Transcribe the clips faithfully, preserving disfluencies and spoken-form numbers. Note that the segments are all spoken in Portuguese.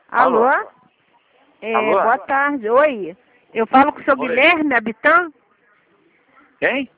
Alô? Alô? É, Alô? boa tarde. Oi. Eu falo com o seu Oi. Guilherme Abitan? Quem?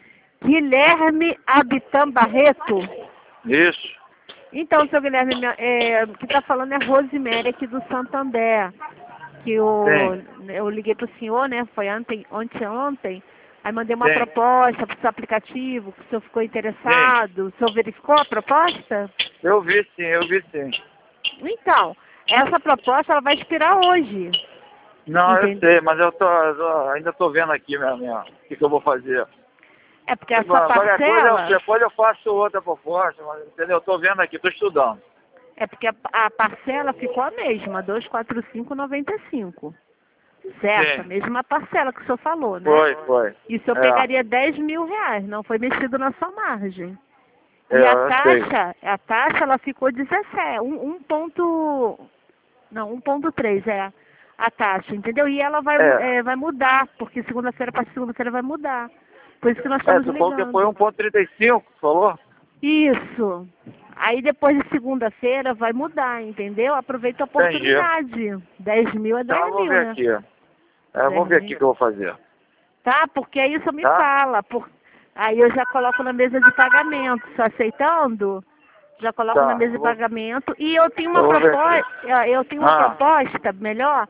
Guilherme Abitan Barreto. Isso. Então, seu Guilherme, minha- é, o que está falando é Rosemary aqui do Santander. Que eu, eu liguei para o senhor, né? Foi ontem, ontem, ontem. Aí mandei uma Sim. proposta para o seu aplicativo, que o senhor ficou interessado. O senhor verificou a proposta? Eu vi sim, eu vi sim. Então, essa proposta ela vai expirar hoje. Não, eu Entende? sei, mas eu tô, eu ainda tô vendo aqui minha, minha, o que, que eu vou fazer. É porque essa Qualquer coisa, eu- parcela, depois eu faço outra proposta, mas, entendeu? Eu tô vendo aqui, tô estudando. é porque a, a parcela ficou a mesma, duzentos e quarenta e cinco reais e noventa e cinco centavos. Certo? A Sim. mesma parcela que o senhor falou, né? Foi, foi. E o senhor É, pegaria dez mil reais, não foi mexido na sua margem. é, E a eu sei. taxa, a taxa ela ficou dezessete, um, um ponto, não, um ponto três é a taxa, entendeu? E ela vai, É, é, vai mudar, porque segunda-feira para segunda-feira vai mudar. Por isso que nós é, estamos tu falou que foi ligando. um ponto trinta e cinco, falou? Isso. Aí depois de segunda-feira vai mudar, entendeu? Aproveita a Entendi. oportunidade. dez mil é Então eu dez vou mil, ver né? aqui. É, eu vou dez ver aqui o mil. que eu vou fazer. Tá? Porque aí isso me Tá? fala. Por... Aí eu já coloco na mesa de pagamento. Só aceitando? Já coloco na Tá. mesa Eu de vou, pagamento. E eu tenho uma eu vou ver aqui. proposta. Eu tenho uma Ah, proposta melhor.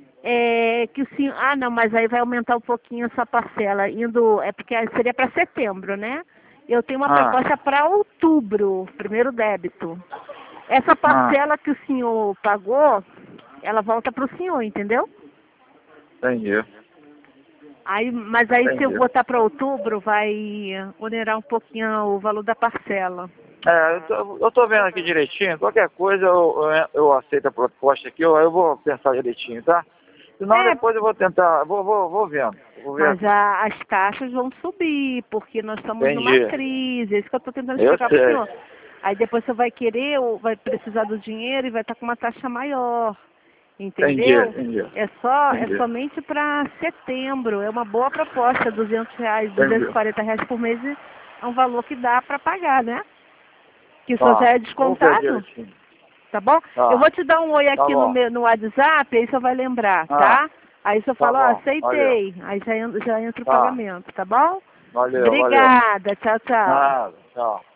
É que o senhor. Ah, não, mas aí vai aumentar um pouquinho essa parcela. Indo. É porque seria para setembro, né? Eu tenho uma ah, proposta para outubro, primeiro débito. Essa ah. parcela que o senhor pagou, ela volta para o senhor, entendeu? Entendi. Aí, mas aí se eu Entendi. botar para outubro, vai onerar um pouquinho o valor da parcela. É, eu tô, eu tô vendo aqui direitinho. Qualquer coisa eu, eu, eu aceito a proposta aqui, eu, eu vou pensar direitinho, tá? Senão É, depois eu vou tentar, vou, vou, vou vendo. Vou ver. mas a- as taxas vão subir, porque nós estamos numa Entendi. crise. É isso que eu estou tentando Eu explicar para o sei. senhor. Aí depois você vai querer, ou vai precisar do dinheiro e vai estar com uma taxa maior. Entendi, Entendeu? entendi. É só, é Entendi. somente para setembro. É uma boa proposta, duzentos reais, duzentos e Entendi. quarenta reais por mês é um valor que dá para pagar, né? Que isso já Tá. é Vamos ver descontado, direitinho. tá bom? Eu Tá. vou te dar um oi Tá aqui no, bom. meu, no WhatsApp, aí você vai lembrar, Ah, tá? Aí você tá fala, ó, bom. Valeu. aceitei. Aí já, en- já entra o Tá. pagamento, tá bom? Valeu, valeu. Obrigada, tchau, tchau. Nada. Tchau.